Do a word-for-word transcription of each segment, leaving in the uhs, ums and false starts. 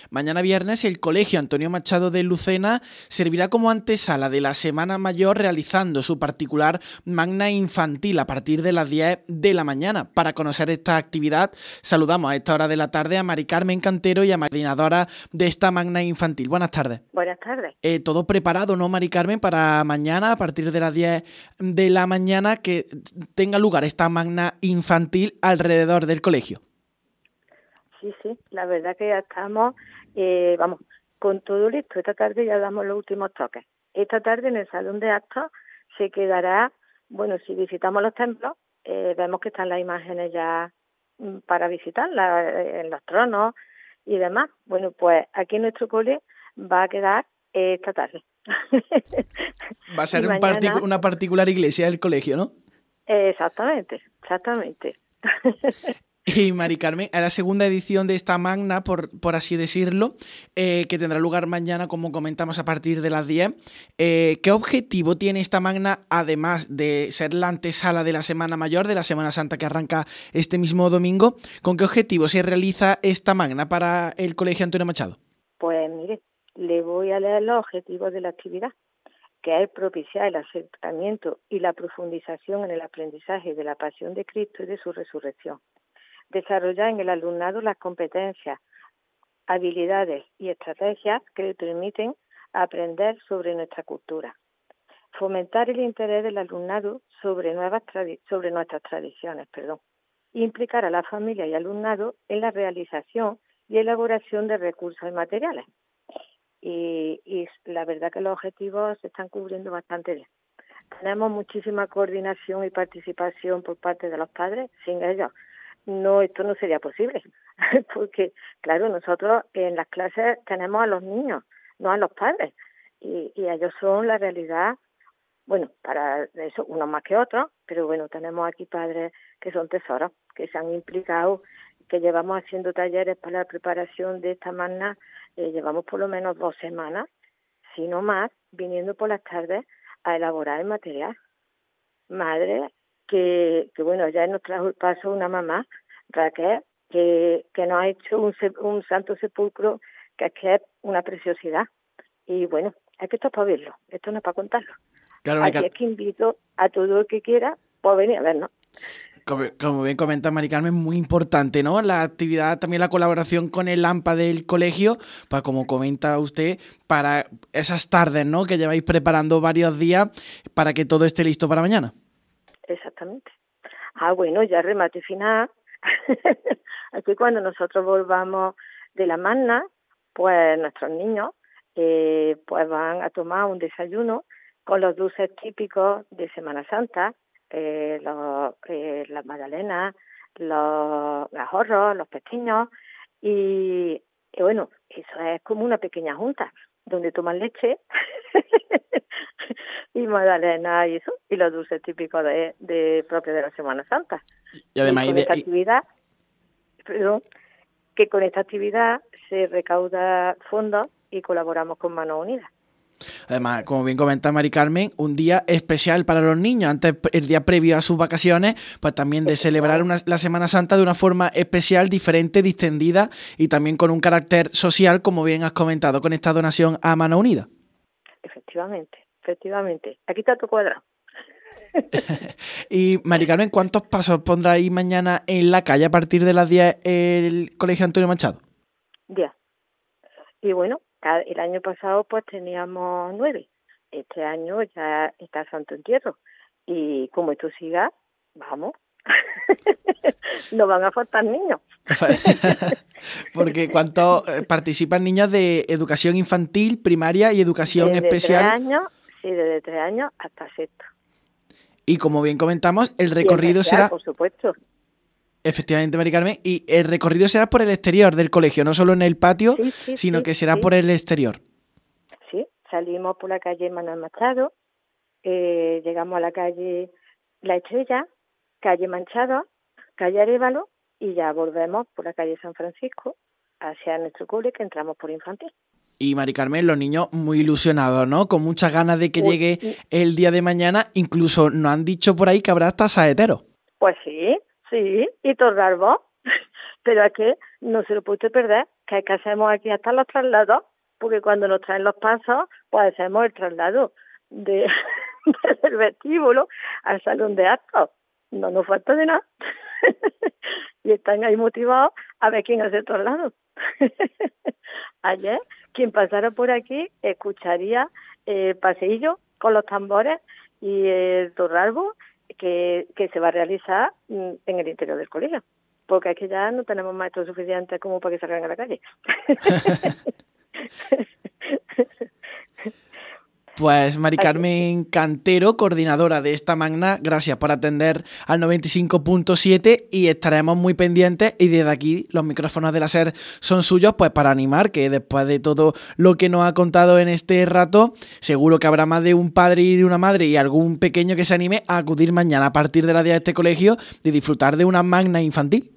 Mañana viernes el Colegio Antonio Machado de Lucena servirá como antesala de la Semana Mayor realizando su particular magna infantil a partir de las diez de la mañana. Para conocer esta actividad saludamos a esta hora de la tarde a Mari Carmen Cantero y a coordinadora de esta magna infantil. Buenas tardes. Buenas tardes. Eh, todo preparado, ¿no, Mari Carmen, para mañana a partir de las diez de la mañana que tenga lugar esta magna infantil alrededor del colegio? Sí, sí, la verdad que ya estamos, eh, vamos, con todo listo. Esta tarde ya damos los últimos toques. Esta tarde en el salón de actos se quedará, bueno, si visitamos los templos, eh, vemos que están las imágenes ya mm, para visitarlas, eh, en los tronos y demás. Bueno, pues aquí en nuestro cole va a quedar eh, esta tarde. Va a ser Y un mañana, particu- una particular iglesia del colegio, ¿no? eh, exactamente, exactamente. Y Mari Carmen, a la segunda edición de esta magna, por, por así decirlo, eh, que tendrá lugar mañana, como comentamos, a partir de las diez. Eh, ¿Qué objetivo tiene esta magna, además de ser la antesala de la Semana Mayor, de la Semana Santa que arranca este mismo domingo? ¿Con qué objetivo se realiza esta magna para el Colegio Antonio Machado? Pues mire, le voy a leer los objetivos de la actividad, que es propiciar el acercamiento y la profundización en el aprendizaje de la pasión de Cristo y de su resurrección. Desarrollar en el alumnado las competencias, habilidades y estrategias que le permiten aprender sobre nuestra cultura. Fomentar el interés del alumnado sobre, nuevas tradi- sobre nuestras tradiciones, perdón. Implicar a la familia y alumnado en la realización y elaboración de recursos y materiales. Y, y la verdad que los objetivos se están cubriendo bastante bien. Tenemos muchísima coordinación y participación por parte de los padres. Sin ellos, no, esto no sería posible, porque, claro, nosotros en las clases tenemos a los niños, no a los padres, y, y ellos son la realidad, bueno, para eso, unos más que otros, pero bueno, tenemos aquí padres que son tesoros, que se han implicado, que llevamos haciendo talleres para la preparación de esta magna, eh, llevamos por lo menos dos semanas, si no más, viniendo por las tardes a elaborar el material. Madre que, que bueno, ya nos trajo el paso una mamá, Raquel, que, que nos ha hecho un, un santo sepulcro que es que es una preciosidad. Y bueno, es que esto es para verlo, esto no es para contarlo. Claro, Así es que invito a todo el que quiera, pues venir a vernos. Como, como bien comenta Mari Carmen, muy importante, ¿no? La actividad, también la colaboración con el AMPA del colegio, pues como comenta usted, para esas tardes, ¿no? Que lleváis preparando varios días para que todo esté listo para mañana. Exactamente. Ah, bueno, ya remate final. Aquí cuando nosotros volvamos de la magna, pues nuestros niños eh, pues van a tomar un desayuno con los dulces típicos de Semana Santa, eh, los, eh, las magdalenas, los gajorros, los pestiños, y, y bueno, eso es como una pequeña junta, donde toman leche y magdalena y eso, y los dulces típicos de, de propios de la Semana Santa. Y además y con de, esta actividad, perdón, que con esta actividad se recauda fondos y colaboramos con Manos Unidas. Además, como bien comenta Mari Carmen, un día especial para los niños, antes el día previo a sus vacaciones, pues también de celebrar una, la Semana Santa de una forma especial, diferente, distendida y también con un carácter social, como bien has comentado, con esta donación a Manos Unidas. Efectivamente, efectivamente. Aquí está tu cuadrado. Y Mari Carmen, ¿cuántos pasos pondráis mañana en la calle a partir de las diez el Colegio Antonio Machado? diez. Y bueno, el año pasado pues teníamos nueve. Este año ya está Santo Entierro. Y como esto siga, vamos. No van a faltar niños. Porque ¿cuántos participan niños de educación infantil, primaria y educación desde especial? Tres años, sí, desde tres años hasta sexto. Y como bien comentamos, el recorrido especial, será... por supuesto. Efectivamente, Mari Carmen. Y el recorrido será por el exterior del colegio, no solo en el patio, sí, sí, sino sí, que será sí. por el exterior. Sí, salimos por la calle Manuel Machado, eh, llegamos a la calle La Estrella, calle Manchado, calle Arévalo, y ya volvemos por la calle San Francisco hacia nuestro cole, que entramos por infantil. Y Mari Carmen, los niños muy ilusionados, ¿no? Con muchas ganas de que Uy, llegue el día de mañana. Incluso nos han dicho por ahí que habrá hasta saeteros. Pues sí, sí, y torrar vos. Pero es que no se lo puede perder, que, que hacemos aquí hasta los traslados, porque cuando nos traen los pasos, pues hacemos el traslado de, del vestíbulo al salón de actos. No nos falta de nada. Y están ahí motivados a ver quién hace el traslado. Ayer, quien pasara por aquí escucharía el paseillo con los tambores y el torralbo que, que se va a realizar en el interior del colegio. Porque aquí ya no tenemos maestros suficientes como para que salgan a la calle. Pues Mari Carmen Cantero, coordinadora de esta magna, gracias por atender al noventa y cinco punto siete y estaremos muy pendientes y desde aquí los micrófonos de la SER son suyos pues para animar que después de todo lo que nos ha contado en este rato, seguro que habrá más de un padre y de una madre y algún pequeño que se anime a acudir mañana a partir de la día de este colegio de disfrutar de una magna infantil.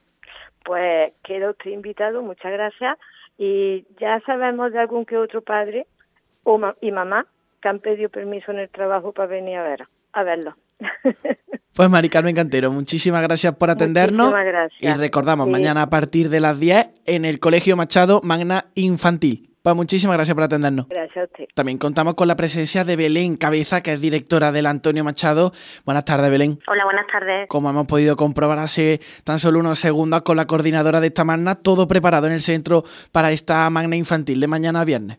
Pues quedo usted invitado, muchas gracias, y ya sabemos de algún que otro padre o ma- y mamá que han pedido permiso en el trabajo para venir a ver a verlo. Pues Mari Carmen Cantero, muchísimas gracias por atendernos. Muchísimas gracias. Y recordamos, Sí. mañana a partir de las diez en el Colegio Machado Magna Infantil. Pues muchísimas gracias por atendernos. Gracias a usted. También contamos con la presencia de Belén Cabeza, que es directora del Antonio Machado. Buenas tardes, Belén. Hola, buenas tardes. Como hemos podido comprobar hace tan solo unos segundos con la coordinadora de esta magna, todo preparado en el centro para esta magna infantil de mañana a viernes.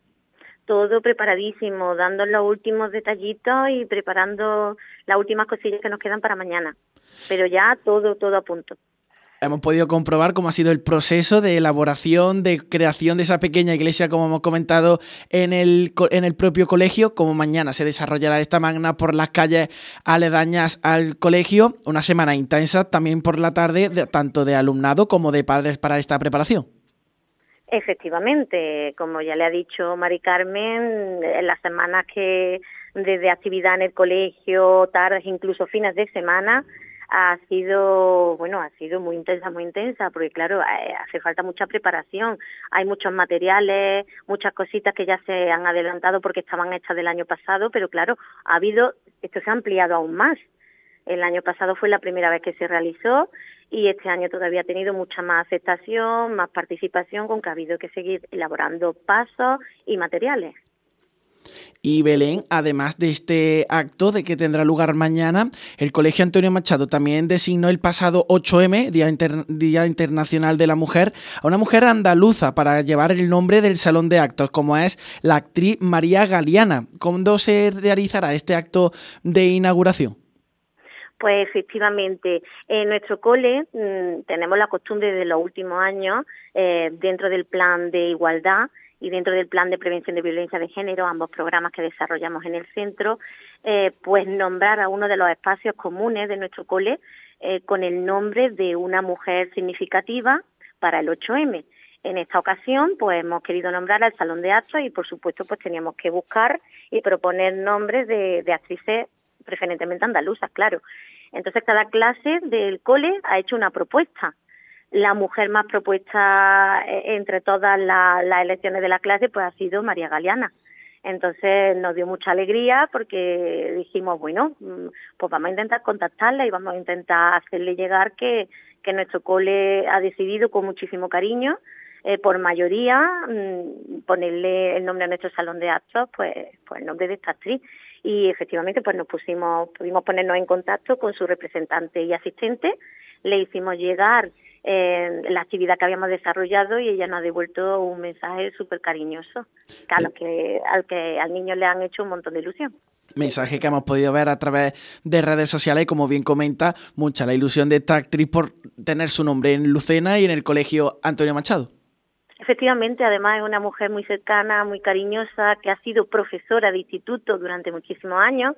Todo preparadísimo, dando los últimos detallitos y preparando las últimas cosillas que nos quedan para mañana. Pero ya todo, todo a punto. Hemos podido comprobar cómo ha sido el proceso de elaboración, de creación de esa pequeña iglesia, como hemos comentado en el, en el propio colegio, como mañana se desarrollará esta magna por las calles aledañas al colegio. Una semana intensa también por la tarde, de, tanto de alumnado como de padres para esta preparación. Efectivamente, como ya le ha dicho Mari Carmen, en las semanas que desde actividad en el colegio, tardes, incluso fines de semana, ha sido, bueno, ha sido muy intensa, muy intensa, porque claro, hace falta mucha preparación. Hay muchos materiales, muchas cositas que ya se han adelantado porque estaban hechas del año pasado, pero claro, ha habido, esto se ha ampliado aún más. El año pasado fue la primera vez que se realizó y este año todavía ha tenido mucha más aceptación, más participación, con que ha habido que seguir elaborando pasos y materiales. Y Belén, además de este acto de que tendrá lugar mañana, el Colegio Antonio Machado también designó el pasado ocho eme, Día, Inter- Día Internacional de la Mujer, a una mujer andaluza para llevar el nombre del salón de actos, como es la actriz María Galeana. ¿Cuándo se realizará este acto de inauguración? Pues efectivamente, en nuestro cole mmm, tenemos la costumbre de los últimos años, eh, dentro del plan de igualdad y dentro del plan de prevención de violencia de género, ambos programas que desarrollamos en el centro, eh, pues nombrar a uno de los espacios comunes de nuestro cole eh, con el nombre de una mujer significativa para el ocho eme. En esta ocasión, pues hemos querido nombrar al Salón de Actos y, por supuesto, pues teníamos que buscar y proponer nombres de, de actrices preferentemente andaluzas, claro. Entonces, cada clase del cole ha hecho una propuesta. La mujer más propuesta entre todas las, las elecciones de la clase pues ha sido María Galeana. Entonces nos dio mucha alegría porque dijimos, bueno, pues vamos a intentar contactarla y vamos a intentar hacerle llegar que, que nuestro cole ha decidido con muchísimo cariño, eh, por mayoría, mmm, ponerle el nombre a nuestro salón de actos, pues, pues el nombre de esta actriz. Y efectivamente pues nos pusimos, pudimos ponernos en contacto con su representante y asistente, le hicimos llegar eh, la actividad que habíamos desarrollado y ella nos ha devuelto un mensaje súper cariñoso, que a lo que, al que al niño le han hecho un montón de ilusión. Mensaje que hemos podido ver a través de redes sociales y, como bien comenta, mucha la ilusión de esta actriz por tener su nombre en Lucena y en el Colegio Antonio Machado. Efectivamente, además es una mujer muy cercana, muy cariñosa, que ha sido profesora de instituto durante muchísimos años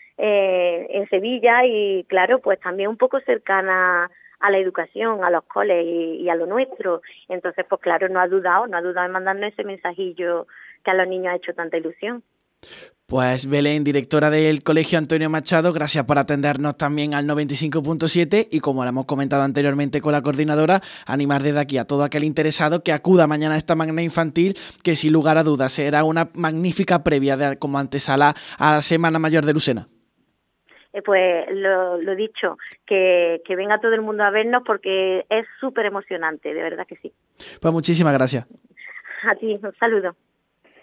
eh, en Sevilla y, claro, pues también un poco cercana a la educación, a los coles y, y a lo nuestro. Entonces, pues claro, no ha dudado, no ha dudado en mandarnos ese mensajillo que a los niños ha hecho tanta ilusión. Pues Belén, directora del Colegio Antonio Machado, gracias por atendernos también al noventa y cinco punto siete y, como le hemos comentado anteriormente con la coordinadora, animar desde aquí a todo aquel interesado que acuda mañana a esta magna infantil, que sin lugar a dudas será una magnífica previa de, como antesala a la Semana Mayor de Lucena. eh, pues lo, lo dicho, que, que venga todo el mundo a vernos porque es súper emocionante, de verdad que sí. Pues muchísimas gracias. A ti, un saludo.